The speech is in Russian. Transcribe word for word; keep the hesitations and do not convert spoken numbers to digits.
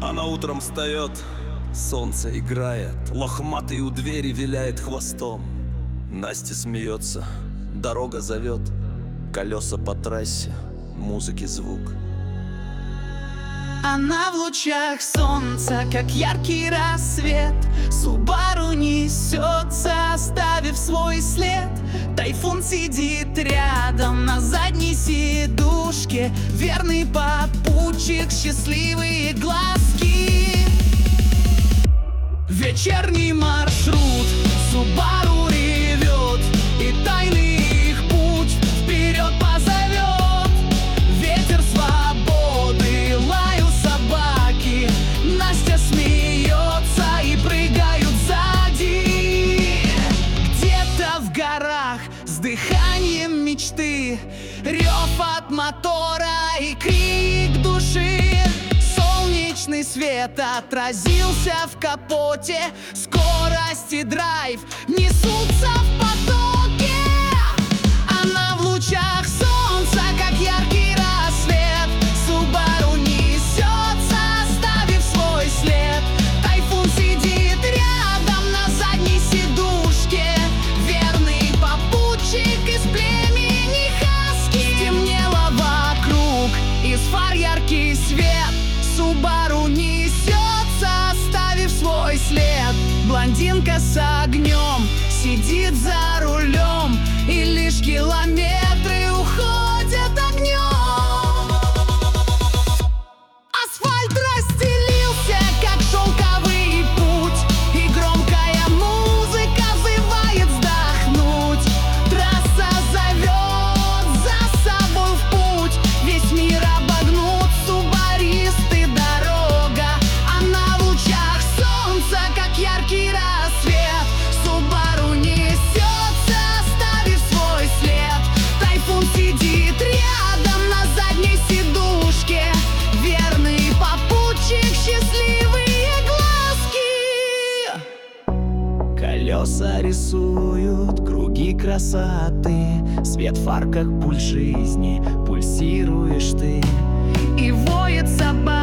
Она утром встает, солнце играет, лохматый у двери виляет хвостом. Настя смеется, дорога зовет, колеса по трассе, музыки звук. Она в лучах солнца, как яркий рассвет. Субару несется, оставив свой след. Тайфун сидит рядом на задней сидушке, верный попутчик, счастливые глазки. Вечерний маршрут, Субару ревет, и тайный их путь вперед позовет. Ветер свободы, лаю собаки, Настя смеется и прыгают сзади. Где-то в горах с дыханием мечты, рев от мотора и крик души. Солнечный свет отразился в капоте, скорость и драйв несутся в потоке. Она в лучах солнца, как яркий рассвет. Субару несется, оставив свой след. Тайфун сидит рядом на задней сидушке, верный попутчик из племени хаски. Стемнело вокруг, из фар яркий свет. Субару несется, оставив свой след. Блондинка с огнем сидит за рулем, и лишь километры уходят огнем. Асфальт расстелился, как шелковый путь, и громкая музыка взывает вздохнуть. Трасса зовет за собой в путь, весь мир обогнут субаристы дорога. Она в лучах солнца, как яркий рассвет. Субару несется, оставив свой след. Тайфун сидит рядом на задней сидушке, верный попутчик, счастливые глазки. Колеса рисуют круги красоты, свет в фар, как пульс жизни, пульсируешь ты. И воет собака